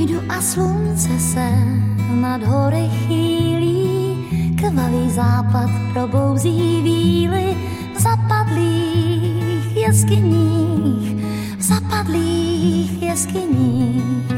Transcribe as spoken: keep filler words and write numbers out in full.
Jdu a slunce se nad hory chýlí, krvavý západ probouzí víly v zapadlých jeskyních, v zapadlých jeskyních.